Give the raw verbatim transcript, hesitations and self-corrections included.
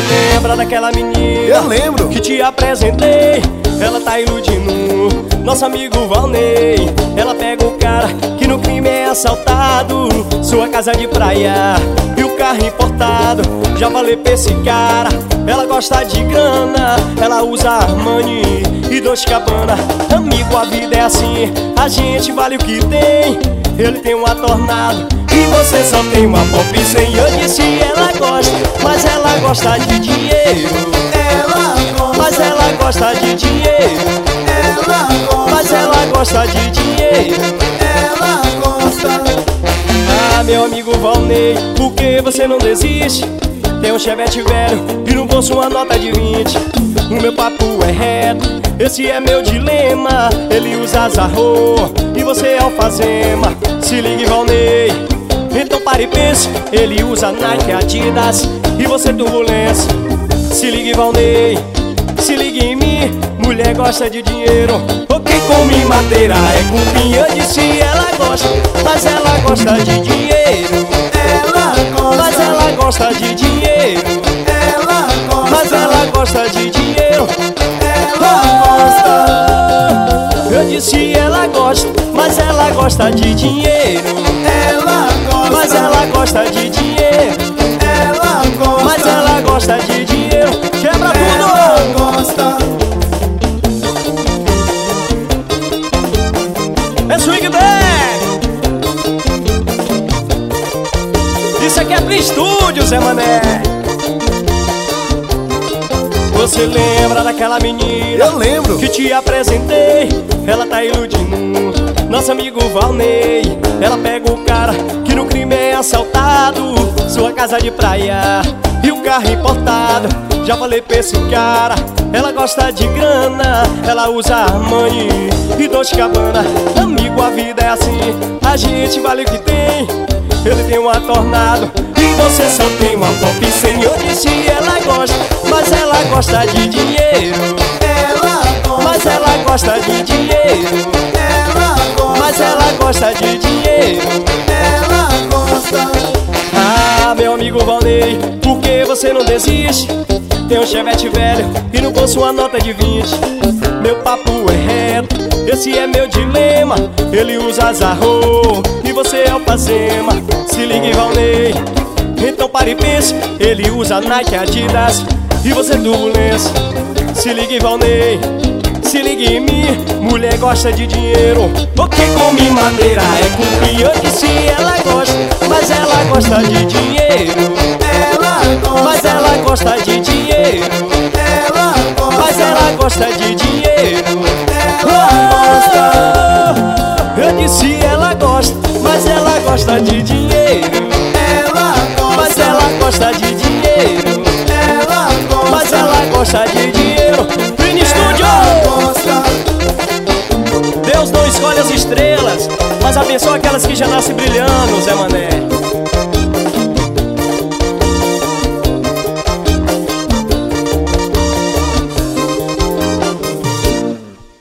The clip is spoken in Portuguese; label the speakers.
Speaker 1: lembra daquela menina?
Speaker 2: Eu lembro.
Speaker 1: Que te apresentei. Ela tá iludindo nosso amigo Valnei. Ela pega o cara que no crime é assaltado, sua casa de praia e o carro importado. Já falei pra esse cara, ela gosta de grana. Ela usa Armani e Dolce e Gabbana. Amigo, a vida é assim, a gente vale o que tem. Ele tem uma Tornado e você só tem uma Pop cem. Eu disse ela gosta, mas ela gosta de dinheiro.
Speaker 2: Ela gosta,
Speaker 1: Mas ela gosta de dinheiro.
Speaker 2: ela gosta,
Speaker 1: Mas ela gosta de dinheiro.
Speaker 2: ela gosta.
Speaker 1: Ah, meu amigo Valnei, por que você não desiste? Tem um Chevette velho e no bolso uma nota de vinte. O meu papo é reto, esse é meu dilema. Ele usa Zarro e você é alfazema. Se ligue, Valnei, então pare e pense. Ele usa Nike, Adidas e você turbulência. Se ligue, Valnei, se ligue em mim. Mulher gosta de dinheiro, ou quem come madeira é cupim. Eu disse ela gosta, mas ela gosta de dinheiro.
Speaker 2: Ela gosta,
Speaker 1: Mas ela gosta de dinheiro.
Speaker 2: ela gosta,
Speaker 1: Mas ela gosta de dinheiro.
Speaker 2: ela gosta,
Speaker 1: Eu disse ela gosta, mas ela gosta de dinheiro.
Speaker 2: ela gosta,
Speaker 1: Mas ela gosta de dinheiro.
Speaker 2: ela gosta,
Speaker 1: Mas ela gosta de dinheiro. Quebra
Speaker 2: ela
Speaker 1: tudo.
Speaker 2: gosta.
Speaker 1: É swing bag. Isso aqui é pro estúdio, Zé Mané. Você lembra daquela menina?
Speaker 2: Eu lembro.
Speaker 1: Que te apresentei. Ela tá iludindo nosso amigo Valnei. Ela pega o cara que no crime é assaltado, sua casa de praia e o carro importado. Já falei pra esse cara, ela gosta de grana. Ela usa Armani e Dolce e Gabbana. Amigo, a vida é assim, a gente vale o que tem. Ele tem uma Tornado e você só tem uma Pop cem. Eu disse ela gosta, mas ela gosta de dinheiro.
Speaker 2: Ela gosta,
Speaker 1: Mas ela gosta de dinheiro.
Speaker 2: ela gosta,
Speaker 1: Mas ela gosta de dinheiro.
Speaker 2: ela gosta.
Speaker 1: Ah, meu amigo Valnei, por que você não desiste? Tem um Chevette velho e no bolso uma nota de vinte. Meu papo é reto, esse é meu dilema. Ele usa Zarro e você é alfazema. Se ligue, Valnei, então pare e pense. Ele usa Nike, Adidas e você turbulência. Se ligue, Valnei, se ligue em mim. Mulher gosta de dinheiro, porque come madeira é cupim. Eu disse ela gosta, mas ela gosta de dinheiro.
Speaker 2: Ela gosta,
Speaker 1: Mas ela gosta de dinheiro.
Speaker 2: ela gosta,
Speaker 1: Mas ela gosta de dinheiro.
Speaker 2: ela
Speaker 1: Oh, eu disse ela gosta, mas ela gosta de dinheiro.
Speaker 2: ela gosta,
Speaker 1: Mas ela gosta de dinheiro.
Speaker 2: ela gosta,
Speaker 1: Mas ela gosta de dinheiro. Vini Studio!
Speaker 2: gosta.
Speaker 1: Deus não escolhe as estrelas, mas abençoa aquelas que já nascem brilhando, Zé Mané.